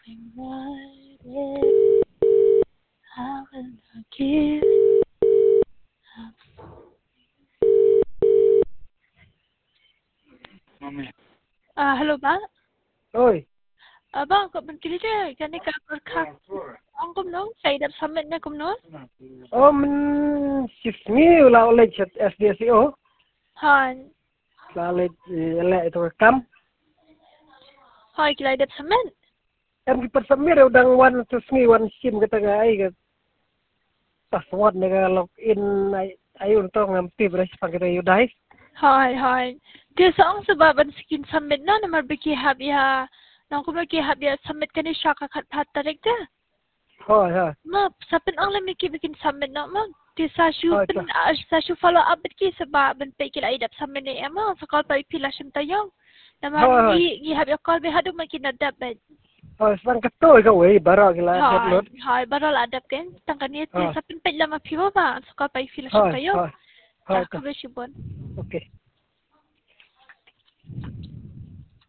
Invited, I will not give up. Hello ba? Oi. Bang, kau benci je. Kan ni kau berkak. Ang kumno, saya dah submit na kumno. Men sismi ula oleh chat SDSO. Han. Lalet elek itu rekam. Hai, kita dah submit. Em ki persamir udang wan sismi wan sim kata ai ke. Password nega login ai untuk ngamti beres pakai yudai. Hai. Dia seorang sebab skin submit na nomor beki hab ya. Nang kumno ki hab ya submit kan ni syaka kat tarik dia. Ha. Ma, sapin ang lami ki bikin submit na ma. Di sa Ha. follow up ki sebab ben pe kila idap submit ni ama sa call pa ipila sim tayo. Ha. Naman gi hab ya call be hadu makin adap ben. Ha, sang katoi ka wei bara gila download. Hai, baral adap kan. Tangkan ni sapin pe lama piwa ba sa call pa ipila sim tayo. Ha. Aku bersibun. Okay.